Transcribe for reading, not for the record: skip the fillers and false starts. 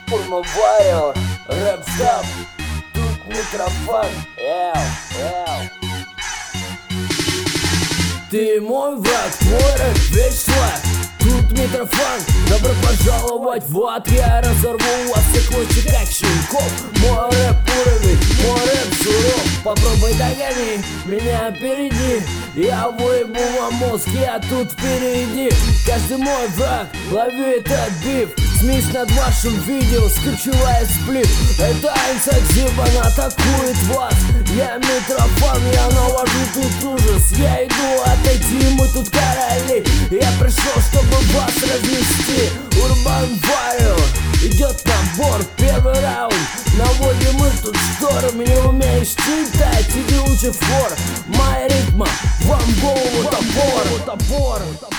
Urban Warrior, рэп стаб, тут микрофон, Ты мой враг, твой рэп весь шлак. Тут микрофон, добро пожаловать в ад. Я разорву вас всех лучше как щенков. Мой рэп уровень, мой рэп суров. Попробуй догони, меня опереди. Я выебу вам мозг, я тут впереди. Каждый мой враг, лови этот биф. Смесь над вашим видео, скручивая сплит. Это инсайдзип, она атакует вас. Я микрофон, я навожу тут ужас. Я иду, отойди, мы тут короли. Я пришел, чтобы вас разнести. Urban Warrior, идет набор, первый раунд. Наводим мы тут шторм, не умеешь читать, иди лучше в хор. Моя ритма, вам в голову топор.